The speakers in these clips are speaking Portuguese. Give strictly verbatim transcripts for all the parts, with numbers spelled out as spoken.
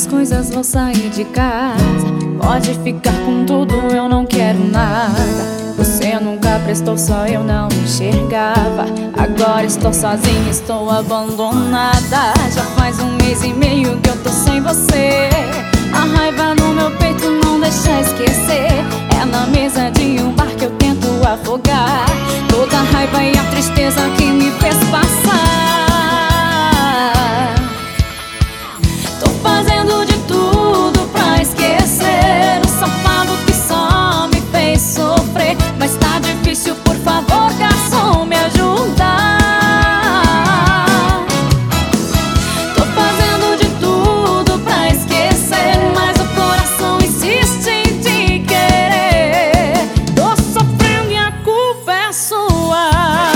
minhas coisas, vou sair de casa. Pode ficar com tudo, eu não quero nada. Você nunca prestou, só eu não enxergava. Agora estou sozinha, estou abandonada. Já faz um mês e meio que eu tô sem você. A raiva no meu peito não deixa esquecer. É na mesa de um bar que eu tento afogar toda a raiva e a tristeza que me fez passar. Tô fazendo de tudo pra esquecer o safado que só me fez sofrer. Mas tá difícil, por favor, garçom, me ajuda. Tô fazendo de tudo pra esquecer, mas o coração insiste em te querer. Tô sofrendo e a culpa é sua.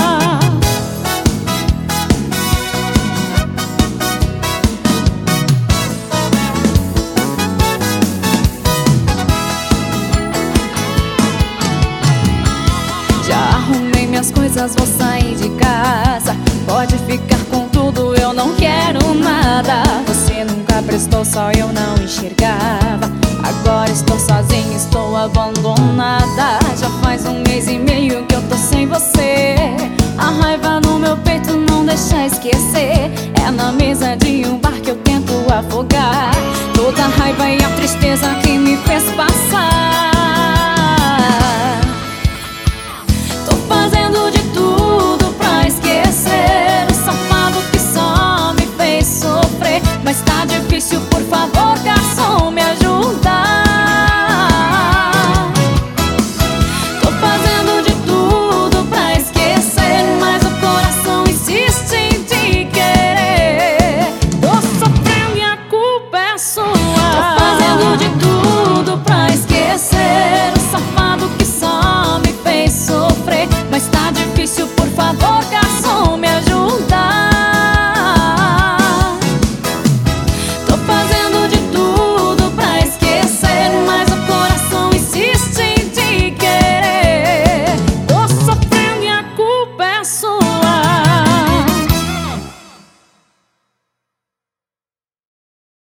Arrumei minhas coisas, vou sair de casa. Pode ficar com tudo, eu não quero nada. Você nunca prestou, só eu não enxergava. Agora estou sozinha, estou abandonada. Já faz um mês e meio que eu tô sem você. A raiva no meu peito não deixa esquecer. É na mesa de um bar que eu tento afogar toda a raiva e a tristeza que me fez passar.